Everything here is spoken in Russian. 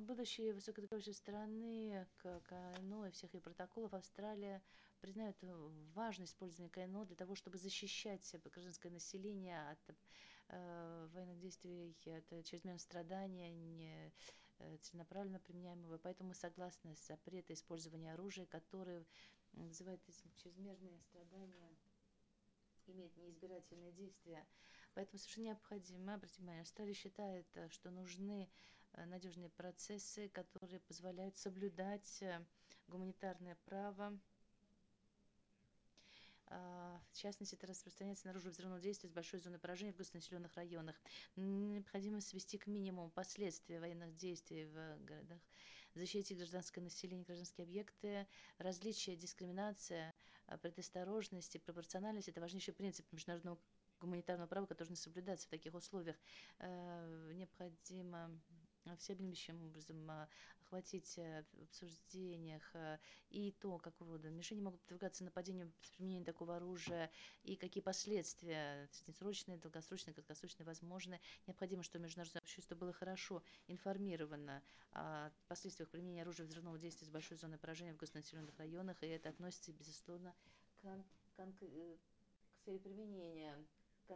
Будущие высокодоходящей страны к КНО и всех ее протоколов Австралия признает важность использования КНО для того, чтобы защищать гражданское население от военных действий, от чрезмерного страдания, не целенаправленно применяемого. Поэтому мы согласны с запретом использования оружия, которое вызывает чрезмерные страдания, имеет неизбирательные действия. Поэтому совершенно необходимо обратить внимание, Австралия считает, что нужны надежные процессы, которые позволяют соблюдать гуманитарное право. В частности, это распространяется на оружие взрывного действия с большой зоной поражения в густонаселенных районах. Необходимо свести к минимуму последствия военных действий в городах, защитить гражданское население, гражданские объекты, различия, дискриминация, предосторожность и пропорциональность – это важнейший принцип международного гуманитарного права, который должен соблюдаться в таких условиях. Необходимо всеобъемлющим образом охватить в обсуждениях и то, какого рода мишени могут подвергаться нападению с применением такого оружия, и какие последствия среднесрочные, долгосрочные, краткосрочные возможны. Необходимо, чтобы международное общество было хорошо информировано о последствиях применения оружия взрывного действия с большой зоной поражения в густонаселенных районах, и это относится, безусловно, к сфере применения